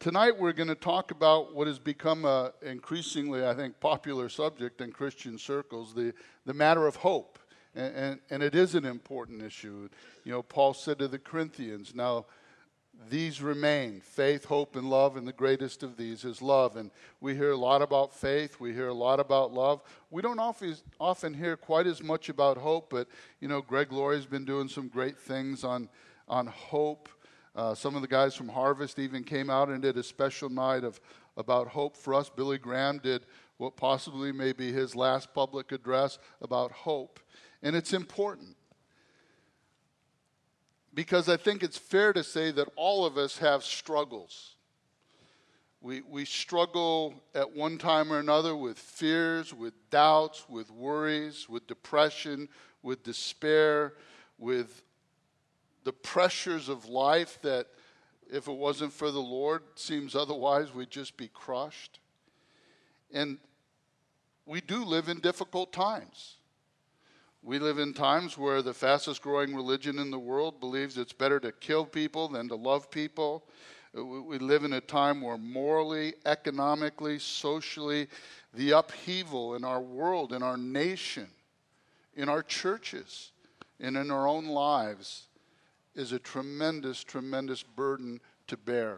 Tonight we're going to talk about what has become a increasingly, I think, popular subject in Christian circles, the matter of hope. And it is an important issue. You know, Paul said to the Corinthians, now these remain, faith, hope, and love, and the greatest of these is love. And we hear a lot about faith, we hear a lot about love. We don't often hear quite as much about hope, but, you know, Greg Laurie's been doing some great things on hope. Some of the guys from Harvest even came out and did a special night about hope for us. Billy Graham did what possibly may be his last public address about hope. And it's important because I think it's fair to say that all of us have struggles. We struggle at one time or another with fears, with doubts, with worries, with depression, with despair, with the pressures of life that, if it wasn't for the Lord, seems otherwise we'd just be crushed. And we do live in difficult times. We live in times where the fastest growing religion in the world believes it's better to kill people than to love people. We live in a time where morally, economically, socially, the upheaval in our world, in our nation, in our churches, and in our own lives is a tremendous, tremendous burden to bear.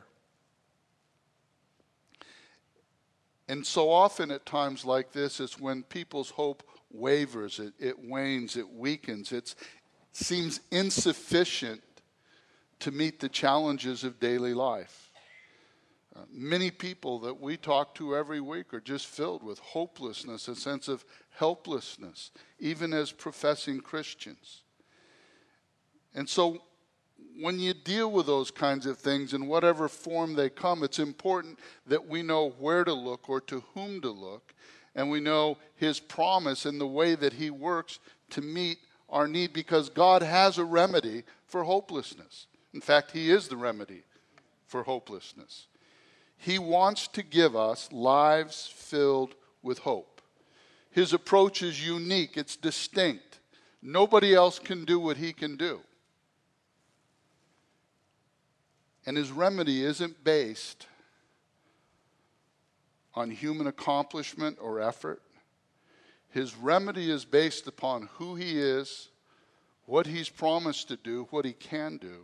And so often at times like this, it's when people's hope wavers, it wanes, it weakens, it seems insufficient to meet the challenges of daily life. Many people that we talk to every week are just filled with hopelessness, a sense of helplessness, even as professing Christians. And so when you deal with those kinds of things in whatever form they come, it's important that we know where to look or to whom to look, and we know His promise and the way that He works to meet our need, because God has a remedy for hopelessness. In fact, He is the remedy for hopelessness. He wants to give us lives filled with hope. His approach is unique, it's distinct. Nobody else can do what He can do. And His remedy isn't based on human accomplishment or effort. His remedy is based upon who He is, what He's promised to do, what He can do.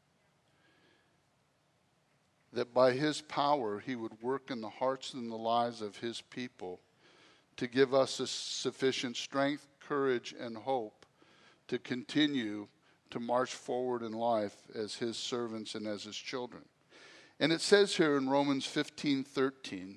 That by His power He would work in the hearts and the lives of His people to give us a sufficient strength, courage, and hope to continue to march forward in life as His servants and as His children. And it says here in Romans 15:13,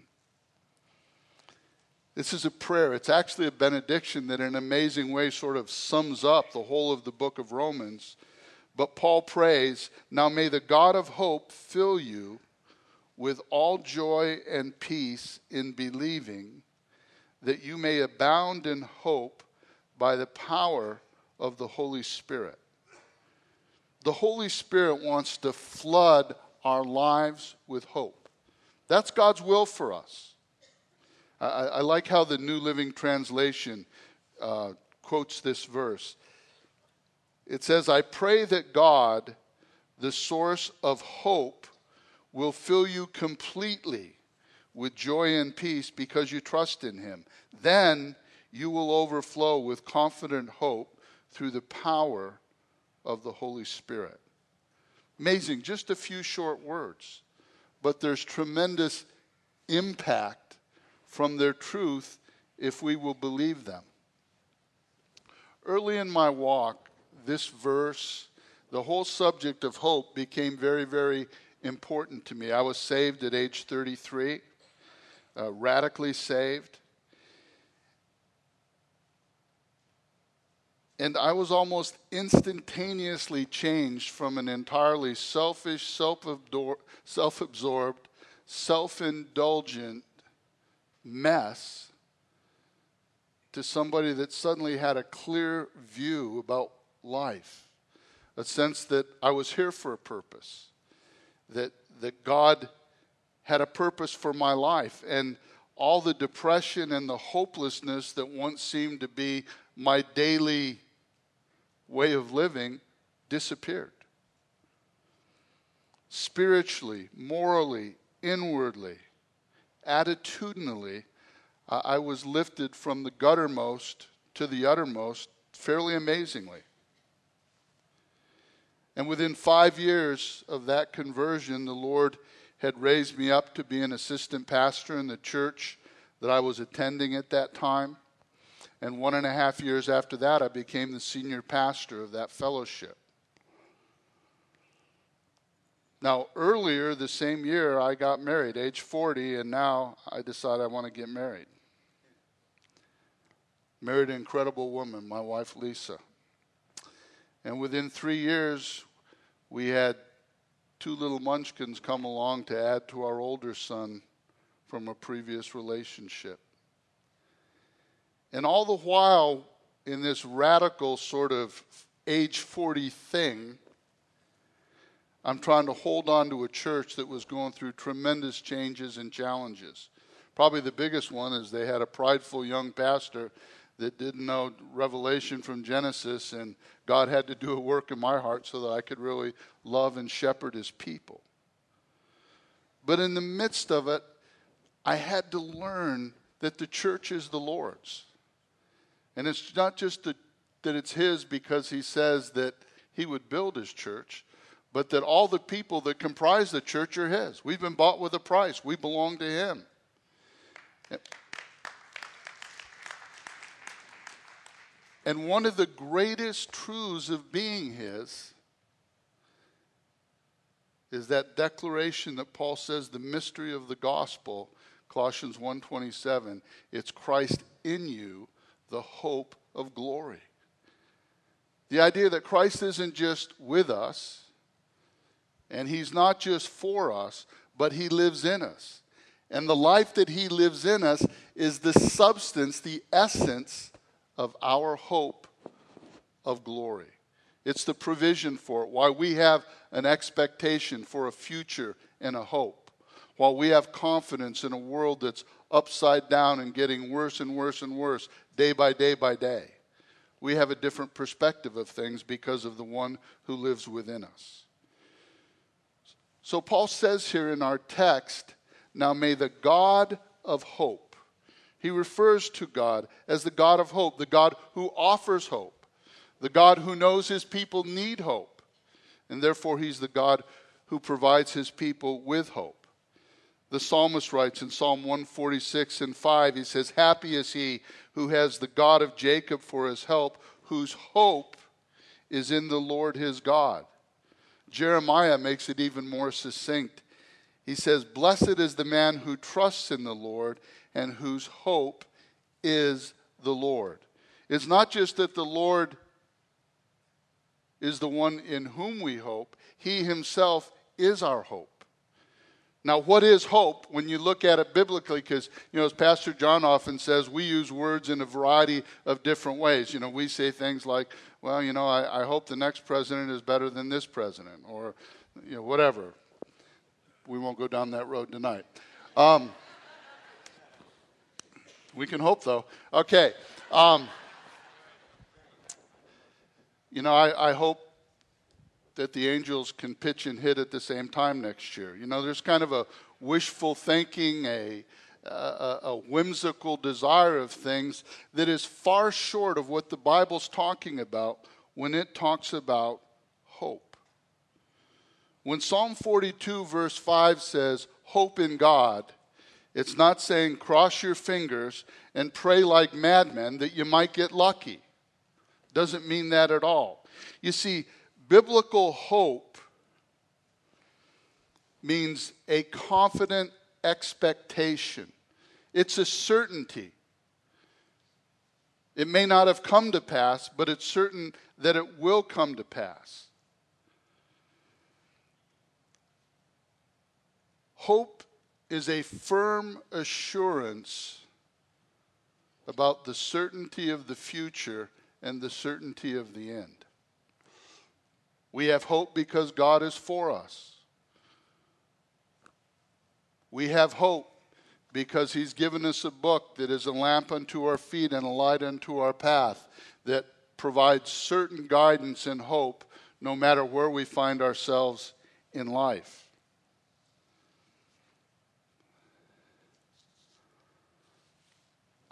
this is a prayer. It's actually a benediction that in an amazing way sort of sums up the whole of the book of Romans. But Paul prays, now may the God of hope fill you with all joy and peace in believing, that you may abound in hope by the power of the Holy Spirit. The Holy Spirit wants to flood our lives with hope. That's God's will for us. I like how the New Living Translation quotes this verse. It says, I pray that God, the source of hope, will fill you completely with joy and peace because you trust in Him. Then you will overflow with confident hope through the power of the Holy Spirit. Amazing, just a few short words, but there's tremendous impact from their truth if we will believe them. Early in my walk, this verse, the whole subject of hope became very, very important to me. I was saved at age 33, radically saved. And I was almost instantaneously changed from an entirely selfish, self-absorbed, self-indulgent mess to somebody that suddenly had a clear view about life, a sense that I was here for a purpose, that God had a purpose for my life, and all the depression and the hopelessness that once seemed to be my daily way of living disappeared. Spiritually, morally, inwardly, attitudinally, I was lifted from the guttermost to the uttermost fairly amazingly. And within 5 years of that conversion, the Lord had raised me up to be an assistant pastor in the church that I was attending at that time. And 1.5 years after that, I became the senior pastor of that fellowship. Now, earlier the same year, I got married, age 40, and now I decide I want to get married. Married an incredible woman, my wife Lisa. And within 3 years, we had 2 little munchkins come along to add to our older son from a previous relationship. And all the while, in this radical sort of age 40 thing, I'm trying to hold on to a church that was going through tremendous changes and challenges. Probably the biggest one is they had a prideful young pastor that didn't know Revelation from Genesis, and God had to do a work in my heart so that I could really love and shepherd his people. But in the midst of it, I had to learn that the church is the Lord's. And it's not just that it's his because he says that he would build his church, but that all the people that comprise the church are his. We've been bought with a price. We belong to him. And one of the greatest truths of being his is that declaration that Paul says, the mystery of the gospel, Colossians 1:27, it's Christ in you, the hope of glory. The idea that Christ isn't just with us, and he's not just for us, but he lives in us. And the life that he lives in us is the substance, the essence of our hope of glory. It's the provision for it. Why we have an expectation for a future and a hope. While we have confidence in a world that's upside down and getting worse and worse and worse day by day by day. We have a different perspective of things because of the one who lives within us. So Paul says here in our text, now may the God of hope. He refers to God as the God of hope, the God who offers hope, the God who knows his people need hope, and therefore he's the God who provides his people with hope. The psalmist writes in Psalm 146:5, he says, happy is he who has the God of Jacob for his help, whose hope is in the Lord his God. Jeremiah makes it even more succinct. He says, blessed is the man who trusts in the Lord and whose hope is the Lord. It's not just that the Lord is the one in whom we hope. He himself is our hope. Now, what is hope when you look at it biblically? Because, as Pastor John often says, we use words in a variety of different ways. We say things like, well, I hope the next president is better than this president, or, whatever. We won't go down that road tonight. We can hope, though. Okay. I hope that the Angels can pitch and hit at the same time next year. There's kind of a wishful thinking, a whimsical desire of things that is far short of what the Bible's talking about when it talks about hope. When Psalm 42 verse 5 says, hope in God, it's not saying cross your fingers and pray like madmen that you might get lucky. Doesn't mean that at all. You see, biblical hope means a confident expectation. It's a certainty. It may not have come to pass, but it's certain that it will come to pass. Hope is a firm assurance about the certainty of the future and the certainty of the end. We have hope because God is for us. We have hope because he's given us a book that is a lamp unto our feet and a light unto our path, that provides certain guidance and hope no matter where we find ourselves in life.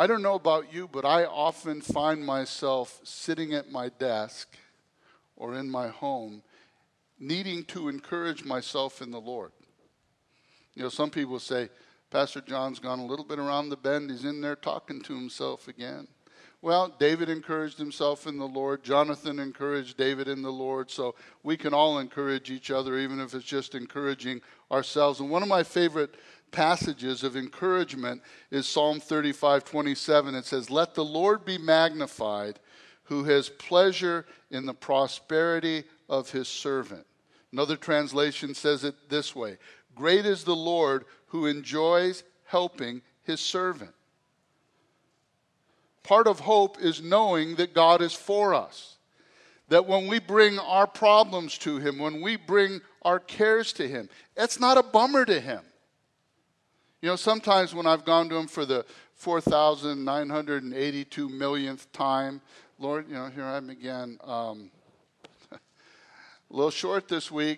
I don't know about you, but I often find myself sitting at my desk or in my home needing to encourage myself in the Lord. You know, some people say, Pastor John's gone a little bit around the bend. He's in there talking to himself again. Well, David encouraged himself in the Lord. Jonathan encouraged David in the Lord. So we can all encourage each other, even if it's just encouraging ourselves. And one of my favorite passages of encouragement is Psalm 35:27. It says, "Let the Lord be magnified, who has pleasure in the prosperity of his servant." Another translation says it this way: "Great is the Lord who enjoys helping his servant." Part of hope is knowing that God is for us. That when we bring our problems to him, when we bring our cares to him, it's not a bummer to him. You know, sometimes when I've gone to him for the 4,982 millionth time, Lord, you know, here I am again. A little short this week.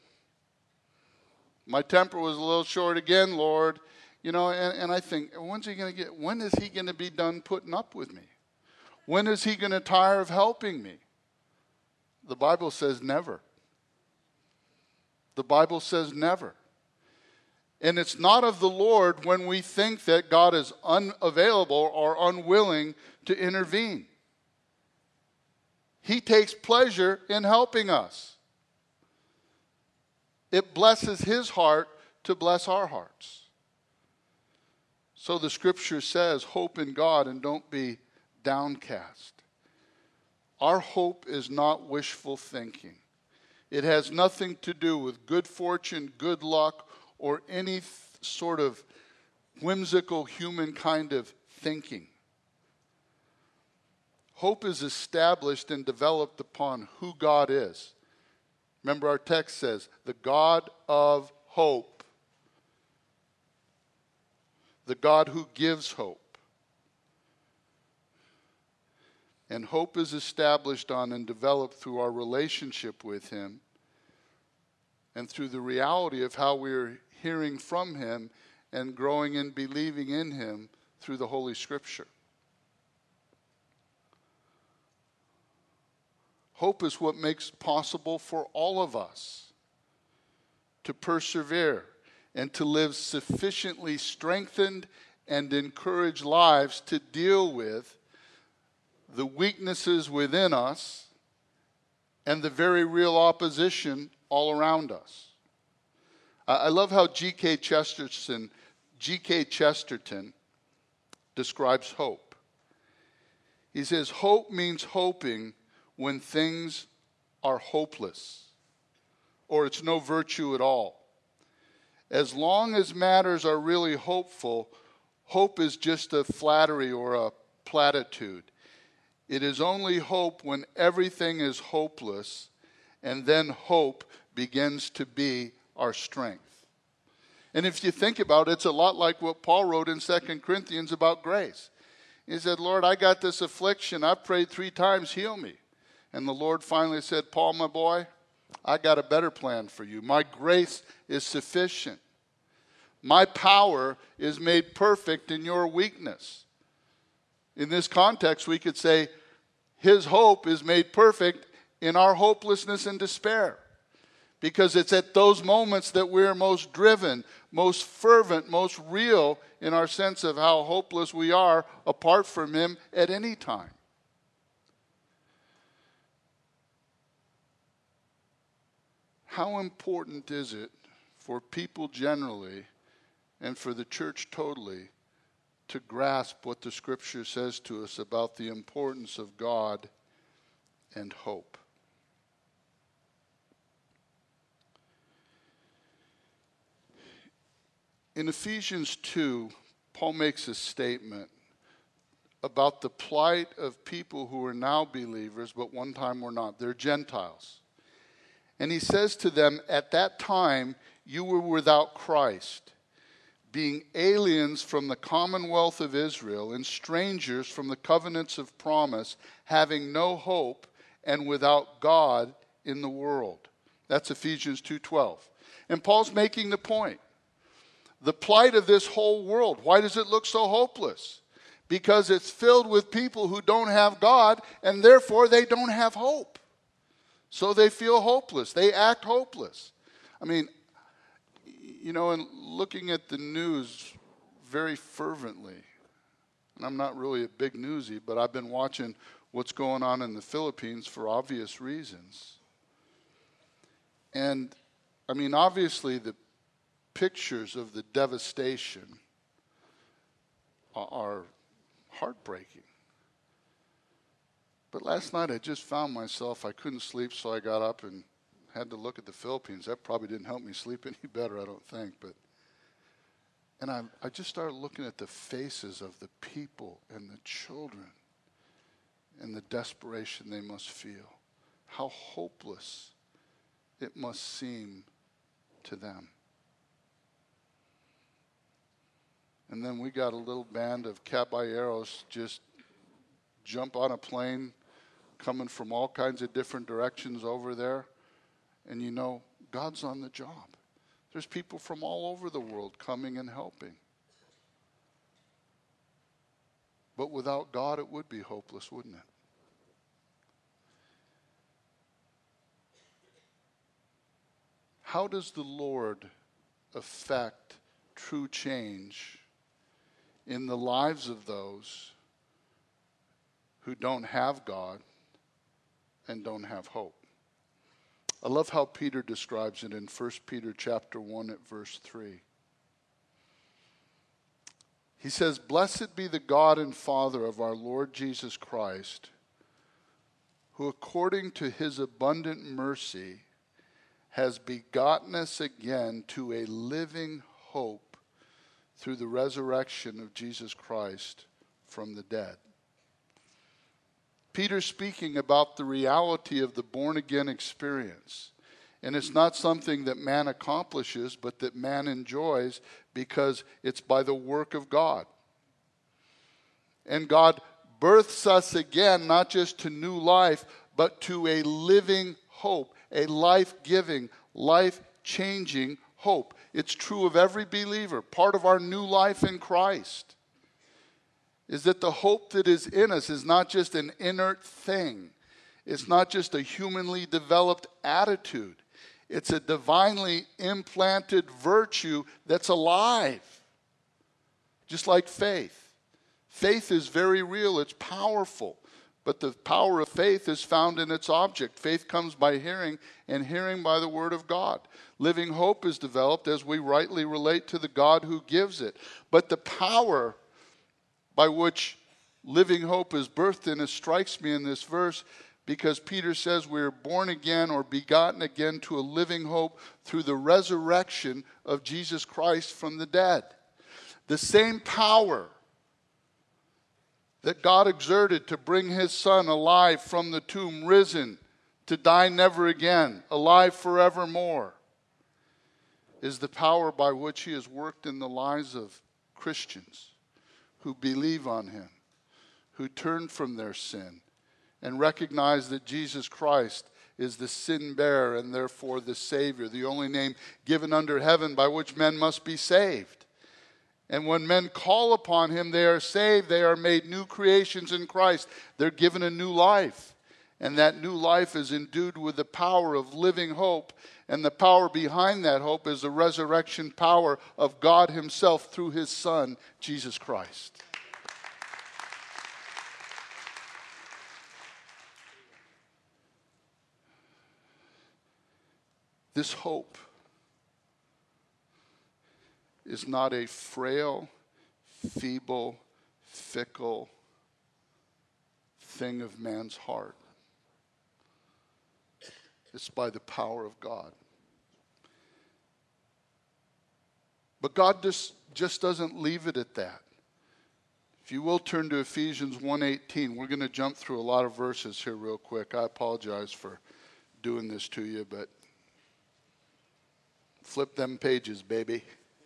My temper was a little short again, Lord. You know, and I think, when is he going to be done putting up with me? When is he going to tire of helping me? The Bible says never. The Bible says never. And it's not of the Lord when we think that God is unavailable or unwilling to intervene. He takes pleasure in helping us. It blesses his heart to bless our hearts. So the scripture says, hope in God and don't be downcast. Our hope is not wishful thinking. It has nothing to do with good fortune, good luck, or any sort of whimsical human kind of thinking. Hope is established and developed upon who God is. Remember, our text says, the God of hope. The God who gives hope. And hope is established on and developed through our relationship with him and through the reality of how we're hearing from him and growing and believing in him through the Holy Scripture. Hope is what makes possible for all of us to persevere and to live sufficiently strengthened and encouraged lives to deal with the weaknesses within us and the very real opposition all around us. I love how G.K. Chesterton describes hope. He says, hope means hoping when things are hopeless, or it's no virtue at all. As long as matters are really hopeful, hope is just a flattery or a platitude. It is only hope when everything is hopeless, and then hope begins to be our strength. And if you think about it, it's a lot like what Paul wrote in 2 Corinthians about grace. He said, Lord, I got this affliction. I've prayed 3 times, heal me. And the Lord finally said, Paul, my boy, I got a better plan for you. My grace is sufficient. My power is made perfect in your weakness. In this context, we could say his hope is made perfect in our hopelessness and despair. Because it's at those moments that we're most driven, most fervent, most real in our sense of how hopeless we are apart from him at any time. How important is it for people generally and for the church totally to grasp what the Scripture says to us about the importance of God and hope? In Ephesians 2, Paul makes a statement about the plight of people who are now believers, but one time were not. They're Gentiles. And he says to them, at that time you were without Christ, being aliens from the commonwealth of Israel and strangers from the covenants of promise, having no hope and without God in the world. That's Ephesians 2:12. And Paul's making the point. The plight of this whole world, why does it look so hopeless? because it's filled with people who don't have God, and therefore they don't have hope. So they feel hopeless. They act hopeless. I mean, you know, and looking at the news very fervently, and I'm not really a big newsie, but I've been watching what's going on in the Philippines for obvious reasons. And, I mean, obviously the pictures of the devastation are heartbreaking. But last night I just found myself, I couldn't sleep, so I got up and had to look at the Philippines. That probably didn't help me sleep any better, I don't think. And I just started looking at the faces of the people and the children and the desperation they must feel. How hopeless it must seem to them. And then we got a little band of caballeros just jump on a plane coming from all kinds of different directions over there. And you know, God's on the job. There's people from all over the world coming and helping. But without God, it would be hopeless, wouldn't it? How does the Lord affect true change in the lives of those who don't have God and don't have hope? I love how Peter describes it in 1 Peter chapter 1 at verse 3. He says, "Blessed be the God and Father of our Lord Jesus Christ, who according to his abundant mercy has begotten us again to a living hope through the resurrection of Jesus Christ from the dead." Peter's speaking about the reality of the born-again experience. And it's not something that man accomplishes, but that man enjoys because it's by the work of God. And God births us again, not just to new life, but to a living hope, a life-giving, life-changing hope. It's true of every believer. Part of our new life in Christ is that the hope that is in us is not just an inert thing. It's not just a humanly developed attitude. It's a divinely implanted virtue that's alive. Just like faith. Faith is very real. It's powerful. But the power of faith is found in its object. Faith comes by hearing, and hearing by the word of God. Living hope is developed as we rightly relate to the God who gives it. But the power by which living hope is birthed in, it strikes me in this verse because Peter says we are born again or begotten again to a living hope through the resurrection of Jesus Christ from the dead. The same power that God exerted to bring his Son alive from the tomb, risen to die never again, alive forevermore, is the power by which he has worked in the lives of Christians who believe on him, who turn from their sin, and recognize that Jesus Christ is the sin bearer and therefore the Savior, the only name given under heaven by which men must be saved. And when men call upon him, they are saved. They are made new creations in Christ. They're given a new life. And that new life is endued with the power of living hope. And the power behind that hope is the resurrection power of God himself through his Son, Jesus Christ. This hope is not a frail, feeble, fickle thing of man's heart. It's by the power of God. But God just doesn't leave it at that. If you will turn to Ephesians 1:18, we're going to jump through a lot of verses here real quick. I apologize for doing this to you, but flip them pages, baby.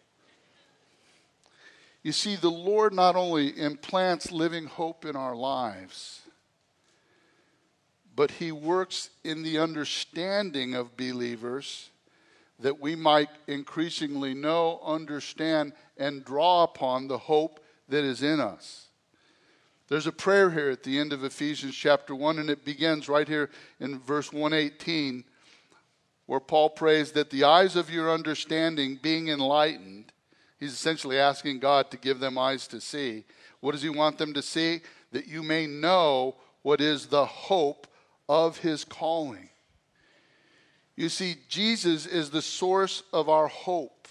You see, the Lord not only implants living hope in our lives, but he works in the understanding of believers that we might increasingly know, understand, and draw upon the hope that is in us. There's a prayer here at the end of Ephesians chapter 1, and it begins right here in verse 118, where Paul prays that the eyes of your understanding being enlightened. He's essentially asking God to give them eyes to see. What does he want them to see? That you may know what is the hope of his calling. You see, Jesus is the source of our hope.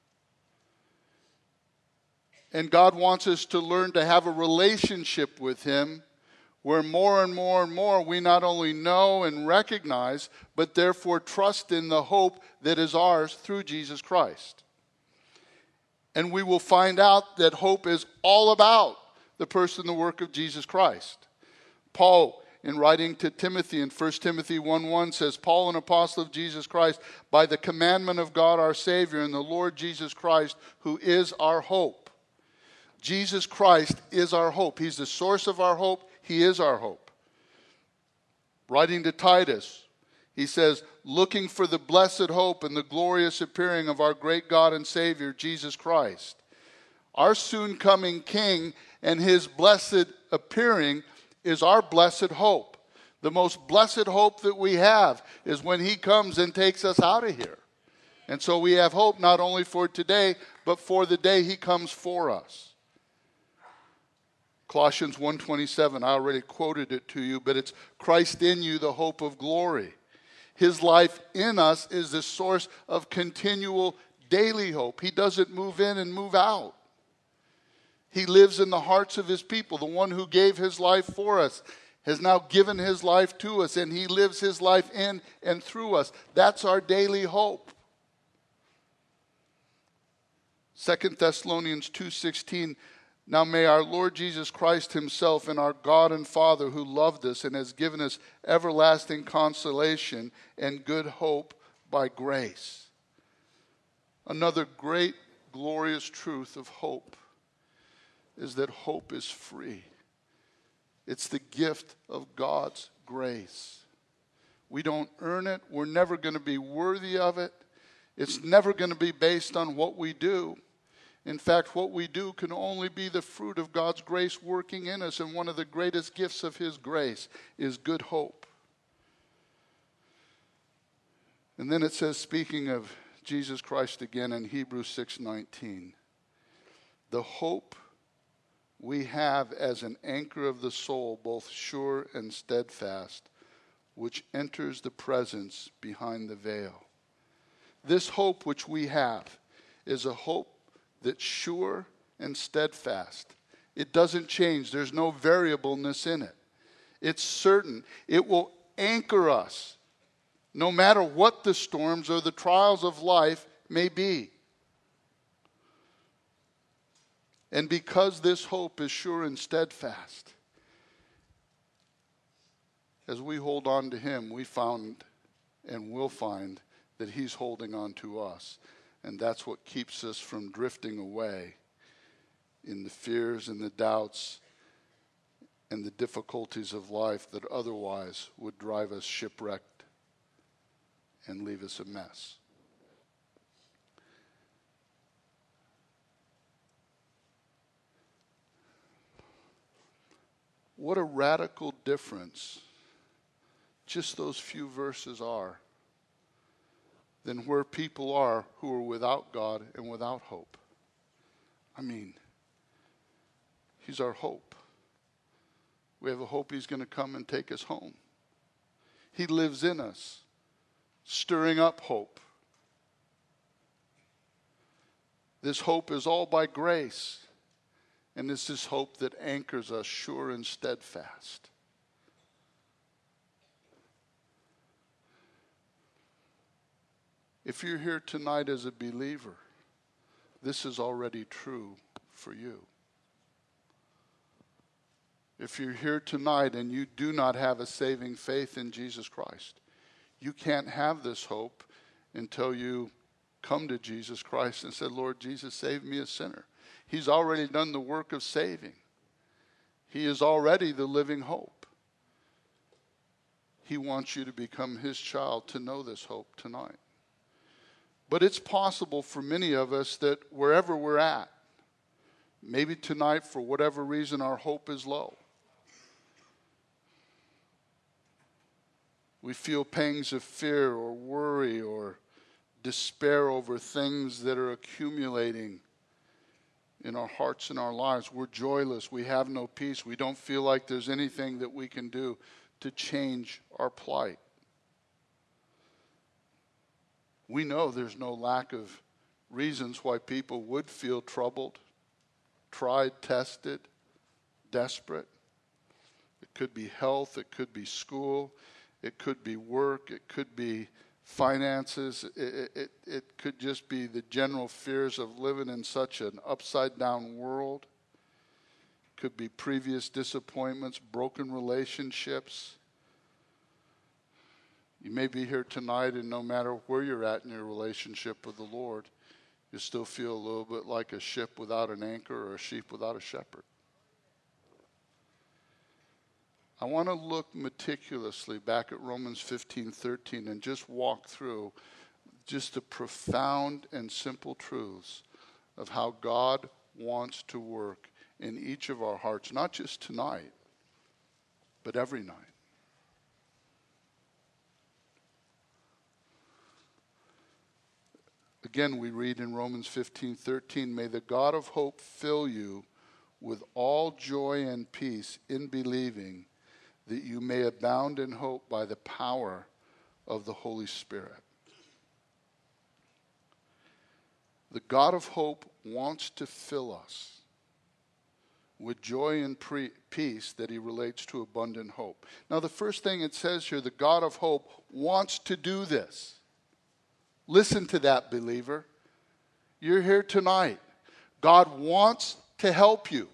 And God wants us to learn to have a relationship with him where more and more and more we not only know and recognize, but therefore trust in the hope that is ours through Jesus Christ. And we will find out that hope is all about the person and the work of Jesus Christ. Paul, in writing to Timothy in 1 Timothy 1:1 says, Paul, an apostle of Jesus Christ, by the commandment of God our Savior and the Lord Jesus Christ, who is our hope. Jesus Christ is our hope. He's the source of our hope. He is our hope. Writing to Titus, he says, looking for the blessed hope and the glorious appearing of our great God and Savior, Jesus Christ. Our soon coming King and his blessed appearing is our blessed hope. The most blessed hope that we have is when he comes and takes us out of here. And so we have hope not only for today, but for the day he comes for us. Colossians 1:27, I already quoted it to you, but it's Christ in you, the hope of glory. His life in us is the source of continual daily hope. He doesn't move in and move out. He lives in the hearts of his people. The one who gave his life for us has now given his life to us, and he lives his life in and through us. That's our daily hope. 2 Thessalonians 2:16, now may our Lord Jesus Christ himself and our God and Father who loved us and has given us everlasting consolation and good hope by grace. Another great, glorious truth of hope is that hope is free. It's the gift of God's grace. We don't earn it. We're never going to be worthy of it. It's never going to be based on what we do. In fact, what we do can only be the fruit of God's grace working in us. And one of the greatest gifts of his grace is good hope. And then it says, speaking of Jesus Christ again in Hebrews 6:19, the hope we have as an anchor of the soul, both sure and steadfast, which enters the presence behind the veil. This hope which we have is a hope that's sure and steadfast. It doesn't change. There's no variableness in it. It's certain. It will anchor us no matter what the storms or the trials of life may be. And because this hope is sure and steadfast, as we hold on to him, we found and will find that he's holding on to us. And that's what keeps us from drifting away in the fears and the doubts and the difficulties of life that otherwise would drive us shipwrecked and leave us a mess. What a radical difference just those few verses are than where people are who are without God and without hope. I mean, he's our hope. We have a hope he's going to come and take us home. He lives in us, stirring up hope. This hope is all by grace, and it's this hope that anchors us sure and steadfast. If you're here tonight as a believer, this is already true for you. If you're here tonight and you do not have a saving faith in Jesus Christ, you can't have this hope until you come to Jesus Christ and say, Lord Jesus, save me a sinner. He's already done the work of saving. He is already the living hope. He wants you to become his child to know this hope tonight. But it's possible for many of us that wherever we're at, Maybe tonight, for whatever reason, our hope is low. We feel pangs of fear or worry or despair over things that are accumulating in our hearts and our lives. We're joyless. We have no peace. We don't feel like there's anything that we can do to change our plight. We know there's no lack of reasons why people would feel troubled, tried, tested, desperate. It could be health, it could be school, it could be work, it could be finances, it could just be the general fears of living in such an upside-down world. It could be previous disappointments, broken relationships. You may be here tonight, and no matter where you're at in your relationship with the Lord, you still feel a little bit like a ship without an anchor or a sheep without a shepherd. I want to look meticulously back at Romans 15:13 and just walk through just the profound and simple truths of how God wants to work in each of our hearts, not just tonight, but every night. Again, we read in Romans 15:13, may the God of hope fill you with all joy and peace in believing, that you may abound in hope by the power of the Holy Spirit. The God of hope wants to fill us with joy and peace that he relates to abundant hope. Now, the first thing it says here, the God of hope wants to do this. Listen to that, believer. You're here tonight. God wants to help you.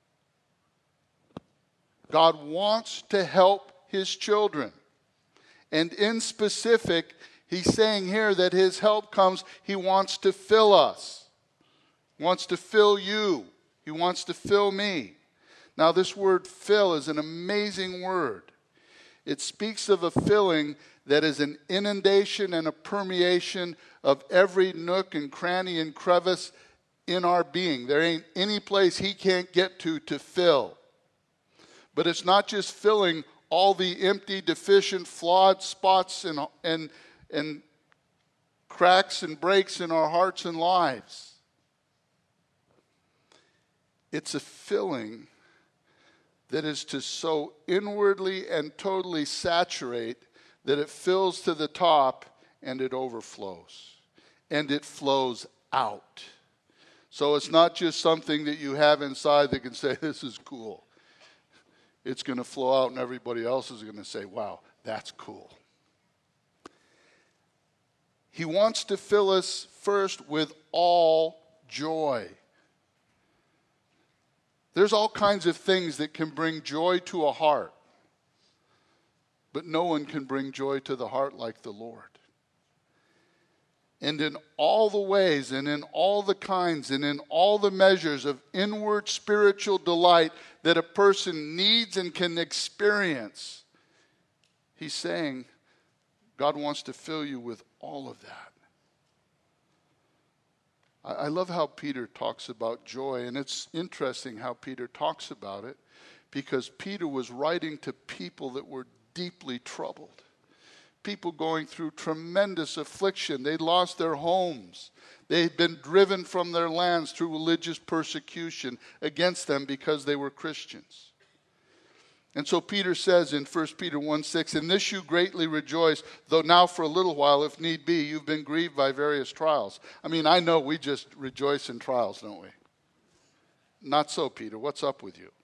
God wants to help his children. And in specific, he's saying here that his help comes, he wants to fill us. He wants to fill you. He wants to fill me. Now, this word fill is an amazing word. It speaks of a filling that is an inundation and a permeation of every nook and cranny and crevice in our being. There ain't any place he can't get to fill. But it's not just filling all the empty, deficient, flawed spots and cracks and breaks in our hearts and lives. It's a filling that is to so inwardly and totally saturate that it fills to the top and it overflows. And it flows out. So it's not just something that you have inside that can say, this is cool. It's going to flow out and everybody else is going to say, wow, that's cool. He wants to fill us first with all joy. There's all kinds of things that can bring joy to a heart. But no one can bring joy to the heart like the Lord. And in all the ways and in all the kinds and in all the measures of inward spiritual delight that a person needs and can experience, he's saying God wants to fill you with all of that. I love how Peter talks about joy, and it's interesting how Peter talks about it, because Peter was writing to people that were deeply troubled. People going through tremendous affliction. They lost their homes. They'd been driven from their lands through religious persecution against them because they were Christians. And so Peter says in 1 Peter 1:6, in this you greatly rejoice, though now for a little while, if need be, you've been grieved by various trials. I mean, I know we just rejoice in trials, don't we? Not so, Peter. What's up with you?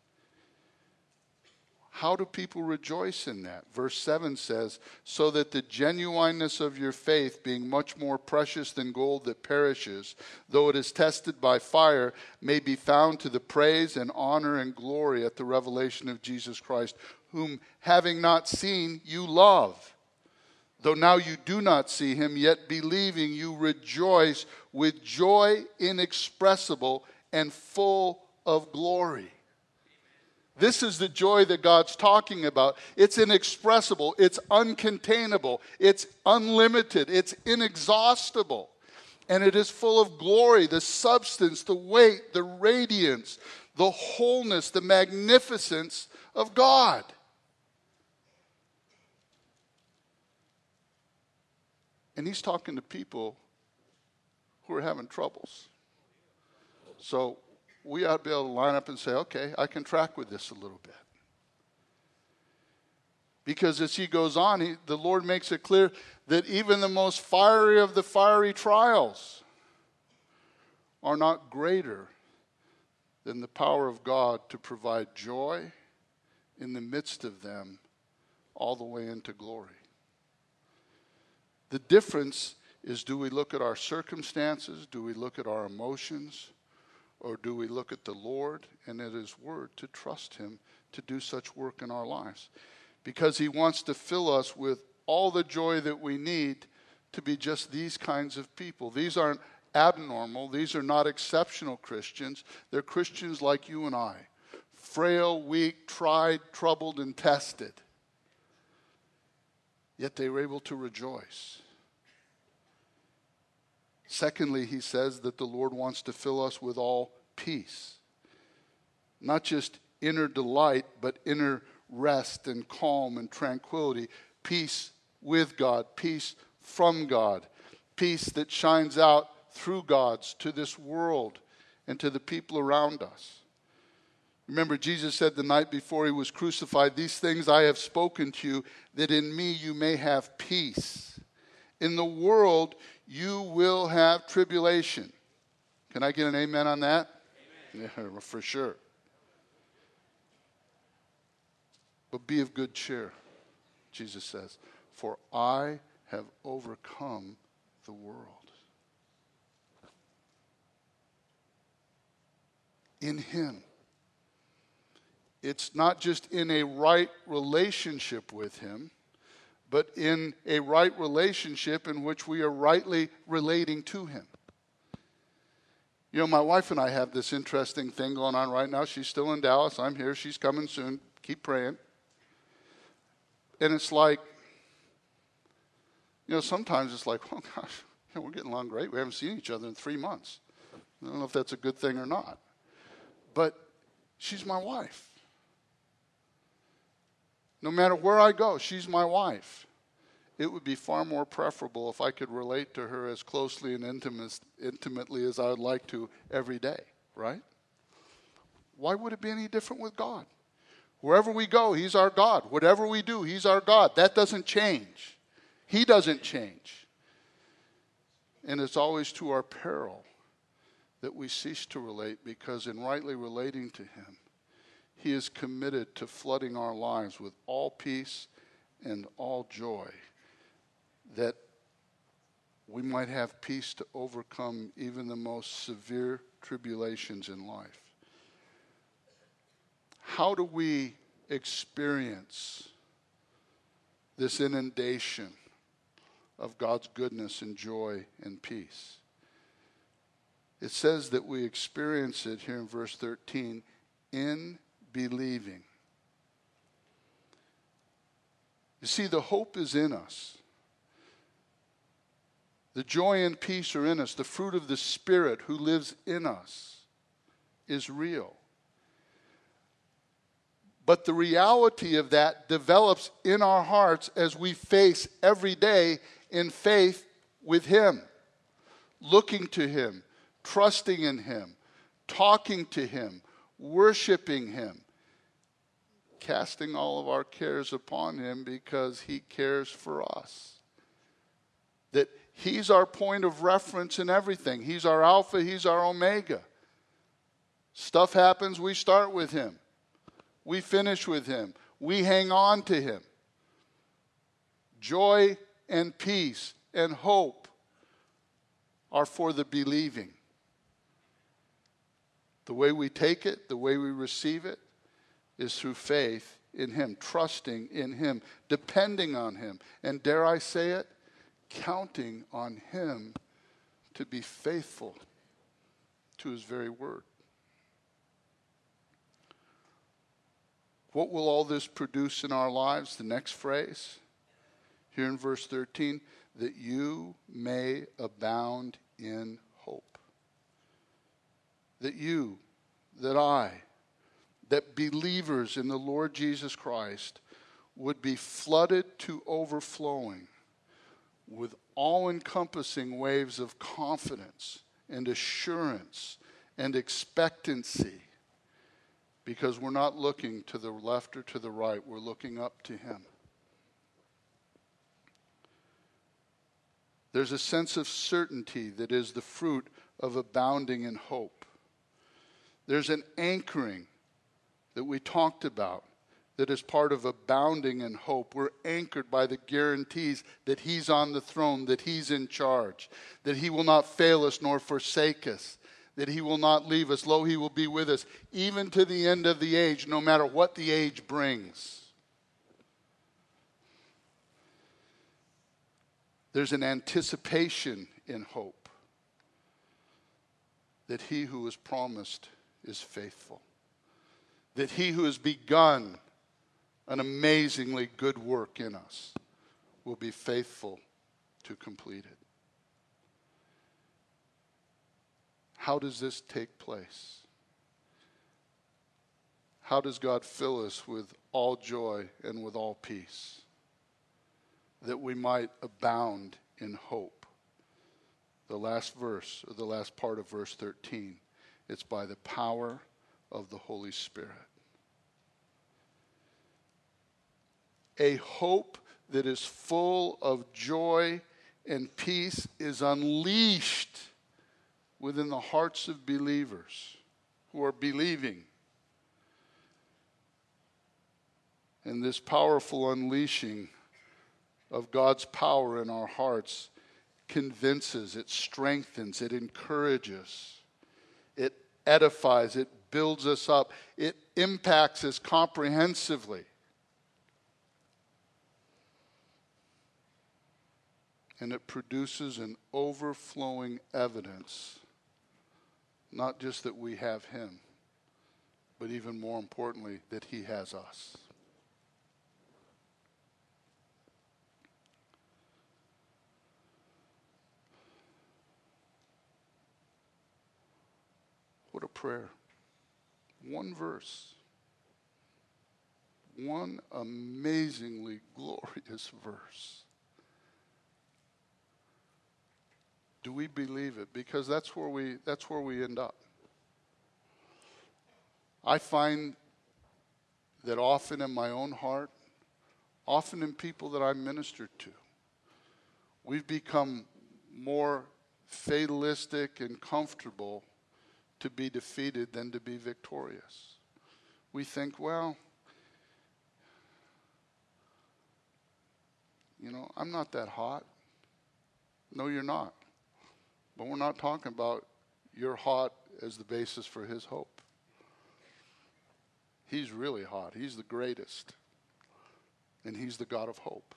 How do people rejoice in that? Verse 7 says, so that the genuineness of your faith, being much more precious than gold that perishes, though it is tested by fire, may be found to the praise and honor and glory at the revelation of Jesus Christ, whom having not seen, you love. Though now you do not see him, yet believing you rejoice with joy inexpressible and full of glory. This is the joy that God's talking about. It's inexpressible. It's uncontainable. It's unlimited. It's inexhaustible. and it is full of glory, the substance, the weight, the radiance, the wholeness, the magnificence of God. And he's talking to people who are having troubles. So we ought to be able to line up and say, okay, I can track with this a little bit. Because as he goes on, the Lord makes it clear that even the most fiery of the fiery trials are not greater than the power of God to provide joy in the midst of them all the way into glory. The difference is, do we look at our circumstances, do we look at our emotions, or do we look at the Lord and at his word to trust him to do such work in our lives? Because he wants to fill us with all the joy that we need to be just these kinds of people. These aren't abnormal. These are not exceptional Christians. They're Christians like you and I. Frail, weak, tried, troubled, and tested. Yet they were able to rejoice. Secondly, he says that the Lord wants to fill us with all peace. Not just inner delight, but inner rest and calm and tranquility. Peace with God, peace from God, peace that shines out through God's to this world and to the people around us. Remember, Jesus said the night before he was crucified, "These things I have spoken to you, that in me you may have peace. In the world you will have tribulation." Can I get an amen on that? Amen. Yeah, for sure. But be of good cheer, Jesus says, for I have overcome the world. In him. It's not just in a right relationship with him, but in a right relationship in which we are rightly relating to him. You know, my wife and I have this interesting thing going on right now. She's still in Dallas. I'm here. She's coming soon. Keep praying. And it's like, you know, sometimes it's like, oh gosh, we're getting along great. We haven't seen each other in 3 months. I don't know if that's a good thing or not. But she's my wife. No matter where I go, she's my wife. It would be far more preferable if I could relate to her as closely and intimately as I would like to every day, right? Why would it be any different with God? Wherever we go, he's our God. Whatever we do, he's our God. That doesn't change. He doesn't change. And it's always to our peril that we cease to relate, because in rightly relating to him, he is committed to flooding our lives with all peace and all joy, that we might have peace to overcome even the most severe tribulations in life. How do we experience this inundation of God's goodness and joy and peace? It says that we experience it here in verse 13, in believing. You see, the hope is in us. The joy and peace are in us. The fruit of the Spirit who lives in us is real. But the reality of that develops in our hearts as we face every day in faith with him, looking to him, trusting in him, talking to him, worshiping him, casting all of our cares upon him because he cares for us. That he's our point of reference in everything. He's our Alpha, he's our Omega. Stuff happens, we start with him. We finish with him. We hang on to him. Joy and peace and hope are for the believing. The way we take it, the way we receive it, is through faith in him, trusting in him, depending on him, and dare I say it, counting on him to be faithful to his very word. What will all this produce in our lives? The next phrase, here in verse 13, that you may abound in hope. That you, that I, that believers in the Lord Jesus Christ would be flooded to overflowing with all-encompassing waves of confidence and assurance and expectancy, because we're not looking to the left or to the right, we're looking up to him. There's a sense of certainty that is the fruit of abounding in hope. There's an anchoring that we talked about that is part of abounding in hope. We're anchored by the guarantees that he's on the throne, that he's in charge, that he will not fail us nor forsake us, that he will not leave us. Lo, he will be with us even to the end of the age, no matter what the age brings. There's an anticipation in hope that he who is promised is faithful, that he who has begun an amazingly good work in us will be faithful to complete it. How does this take place? How does God fill us with all joy and with all peace, that we might abound in hope? The last verse, or the last part of verse 13, it's by the power of the Holy Spirit. A hope that is full of joy and peace is unleashed within the hearts of believers who are believing. And this powerful unleashing of God's power in our hearts convinces, it strengthens, it encourages, it edifies, it builds us up, it impacts us comprehensively. And it produces an overflowing evidence, not just that we have him, but even more importantly, that he has us. What a prayer. One verse. One amazingly glorious verse. Do we believe it? Because that's where we end up. I find that often in my own heart, often in people that I minister to, we've become more fatalistic and comfortable to be defeated than to be victorious. We think, well, I'm not that hot. No, you're not. But we're not talking about you're hot as the basis for his hope. He's really hot. He's the greatest. And he's the God of hope.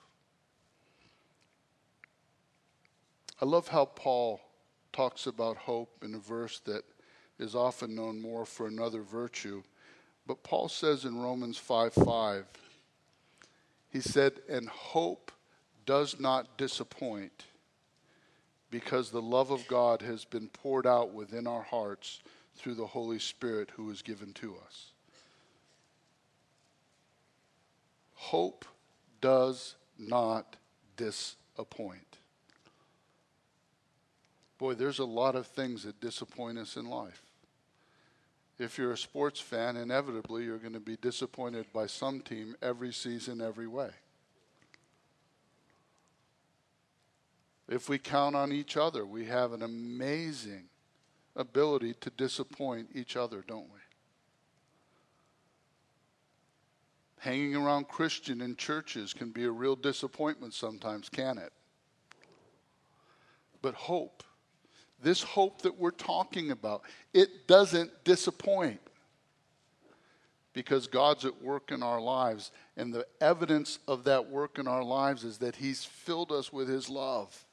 I love how Paul talks about hope in a verse that is often known more for another virtue. But Paul says in Romans 5:5, he said, and hope does not disappoint, because the love of God has been poured out within our hearts through the Holy Spirit who is given to us. Hope does not disappoint. Boy, there's a lot of things that disappoint us in life. If you're a sports fan, inevitably you're going to be disappointed by some team every season, every way. If we count on each other, we have an amazing ability to disappoint each other, don't we? Hanging around Christian in churches can be a real disappointment sometimes, can it? But hope, this hope that we're talking about, it doesn't disappoint, because God's at work in our lives, and the evidence of that work in our lives is that he's filled us with his love.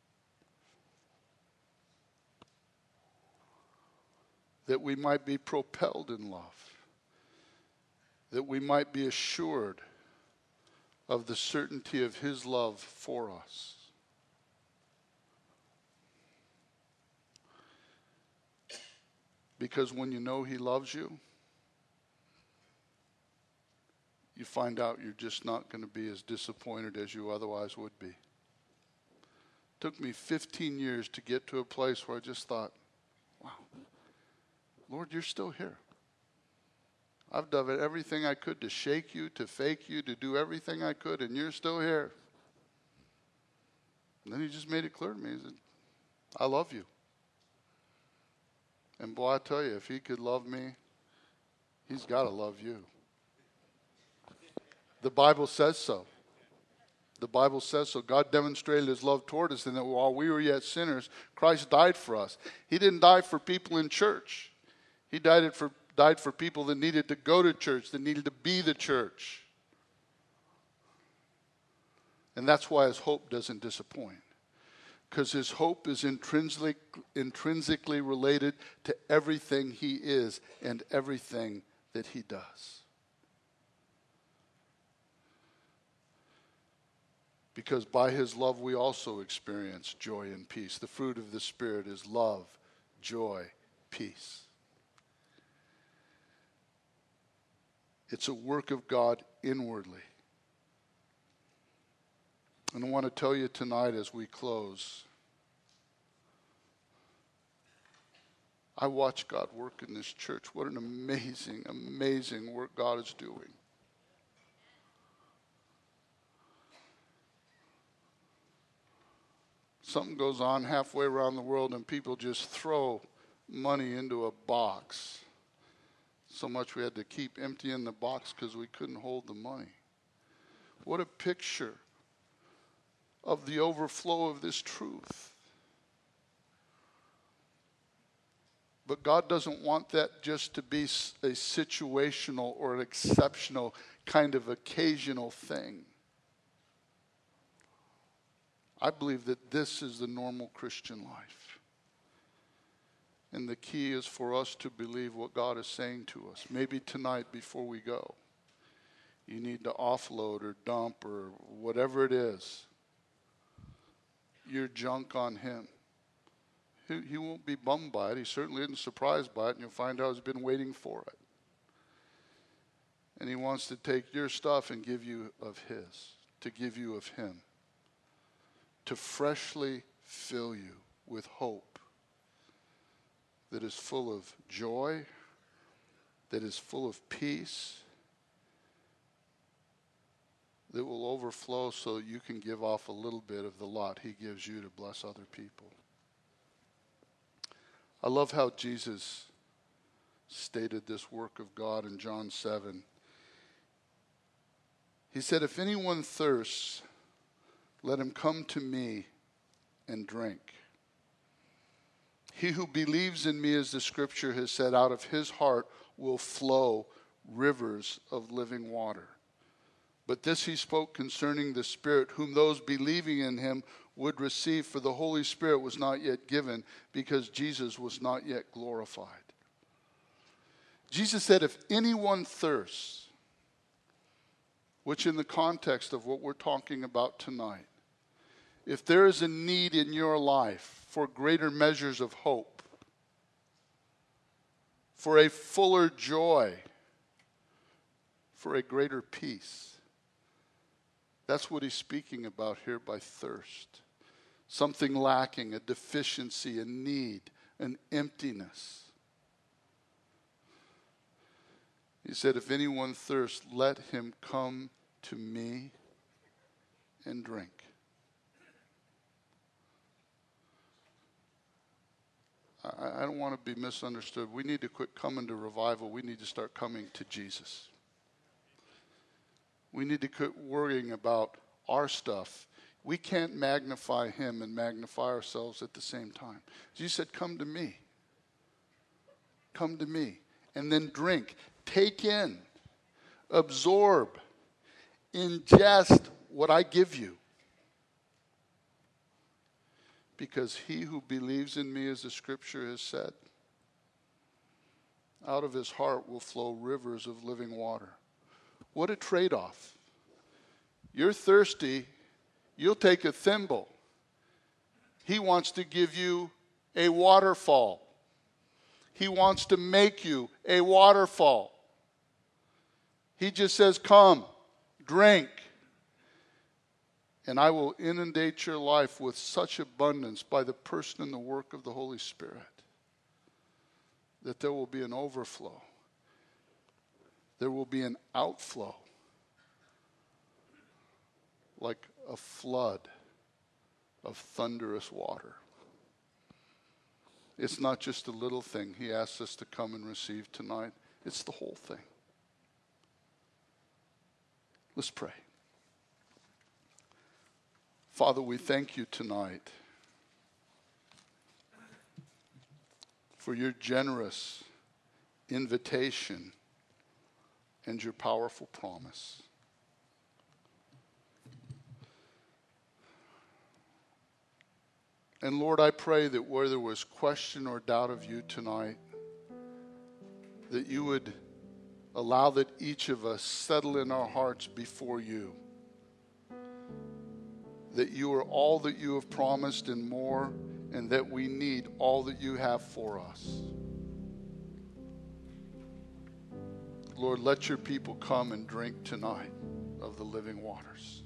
That we might be propelled in love. That we might be assured of the certainty of his love for us. Because when you know he loves you, you find out you're just not going to be as disappointed as you otherwise would be. It took me 15 years to get to a place where I just thought, wow, Lord, you're still here. I've done everything I could to shake you, to fake you, to do everything I could, and you're still here. And then he just made it clear to me. He said, I love you. And boy, I tell you, if he could love me, he's got to love you. The Bible says so. The Bible says so. God demonstrated his love toward us in that while we were yet sinners, Christ died for us. He didn't die for people in church. He died for people that needed to go to church, that needed to be the church. And that's why his hope doesn't disappoint. Because his hope is intrinsically related to everything he is and everything that he does. Because by his love we also experience joy and peace. The fruit of the Spirit is love, joy, peace. It's a work of God inwardly. And I want to tell you tonight as we close, I watch God work in this church. What an amazing, amazing work God is doing. Something goes on halfway around the world and people just throw money into a box. So much we had to keep emptying the box because we couldn't hold the money. What a picture of the overflow of this truth. But God doesn't want that just to be a situational or an exceptional kind of occasional thing. I believe that this is the normal Christian life. And the key is for us to believe what God is saying to us. Maybe tonight before we go, you need to offload or dump or whatever it is, your junk on him. He won't be bummed by it. He certainly isn't surprised by it, and you'll find out he's been waiting for it. And he wants to take your stuff and give you of his, to give you of him, to freshly fill you with hope that is full of joy, that is full of peace, that will overflow so that you can give off a little bit of the lot he gives you to bless other people. I love how Jesus stated this work of God in John 7. He said, if anyone thirsts, let him come to me and drink. He who believes in me, as the scripture has said, out of his heart will flow rivers of living water. But this he spoke concerning the Spirit, whom those believing in him would receive, for the Holy Spirit was not yet given, because Jesus was not yet glorified. Jesus said, if anyone thirsts, which in the context of what we're talking about tonight, if there is a need in your life for greater measures of hope, for a fuller joy, for a greater peace, that's what he's speaking about here by thirst. Something lacking, a deficiency, a need, an emptiness. He said, if anyone thirsts, let him come to me and drink. I don't want to be misunderstood. We need to quit coming to revival. We need to start coming to Jesus. We need to quit worrying about our stuff. We can't magnify him and magnify ourselves at the same time. Jesus said, come to me. Come to me. And then drink. Take in. Absorb. Ingest what I give you. Because he who believes in me, as the scripture has said, out of his heart will flow rivers of living water. What a trade-off. You're thirsty, you'll take a thimble. He wants to give you a waterfall. He wants to make you a waterfall. He just says, come, drink. And I will inundate your life with such abundance by the person and the work of the Holy Spirit that there will be an overflow. There will be an outflow, like a flood of thunderous water. It's not just a little thing he asks us to come and receive tonight. It's the whole thing. Let's pray. Father, we thank you tonight for your generous invitation and your powerful promise. And Lord, I pray that where there was question or doubt of you tonight, that you would allow that each of us settle in our hearts before you. That you are all that you have promised and more, and that we need all that you have for us. Lord, let your people come and drink tonight of the living waters.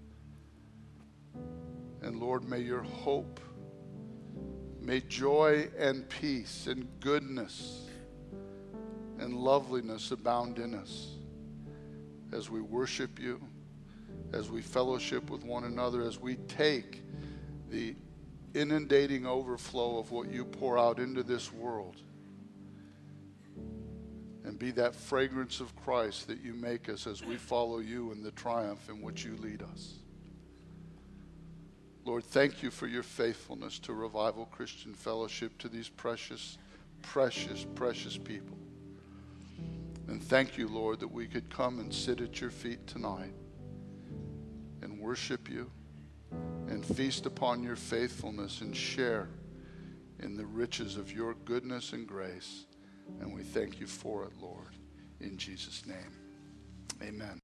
And Lord, may your hope, may joy and peace and goodness and loveliness abound in us as we worship you, as we fellowship with one another, as we take the inundating overflow of what you pour out into this world and be that fragrance of Christ that you make us as we follow you in the triumph in which you lead us. Lord, thank you for your faithfulness to Revival Christian Fellowship, to these precious, precious, precious people. And thank you, Lord, that we could come and sit at your feet tonight and worship you and feast upon your faithfulness and share in the riches of your goodness and grace. And we thank you for it, Lord, in Jesus' name. Amen.